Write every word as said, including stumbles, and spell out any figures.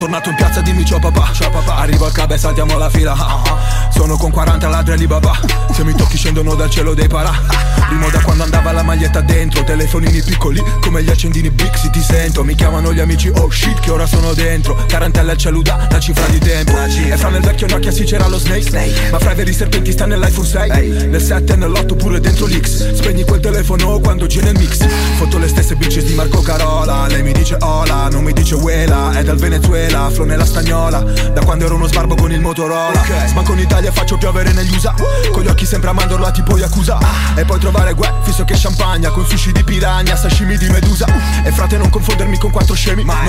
Tornato in piazza dimmi ciao papà, ciao papà. Arrivo al club e saltiamo la fila, uh-huh. Sono con quaranta ladri Alibaba. Se mi tocchi scendono dal cielo dei parà. Rimo da quando andava la maglietta dentro. Telefonini piccoli come gli accendini Big. Si ti sento, mi chiamano gli amici, oh shit che ora sono dentro. Tarantella il celular, la cifra di tempo. E fra nel vecchio Nokia si c'era lo Snake, Snake. Ma fra i veri serpenti sta nell'iPhone sei, hey. Nel sette e nell'otto pure dentro l'X. Spegni quel telefono quando gira il mix. Foto le stesse bitches di Marco Carola. Lei mi dice hola, non mi dice uela. È dal Venezuela, flow nella stagnola. Da quando ero uno sbarbo con il Motorola, okay. Sbanco in Italia e faccio piovere negli U S A. Con gli occhi sempre a mandorla tipo Yakuza. E poi trovare gue, fisso che champagna. Con sushi di piranha, sashimi di medusa. E frate non confondermi con quattro scemi. Non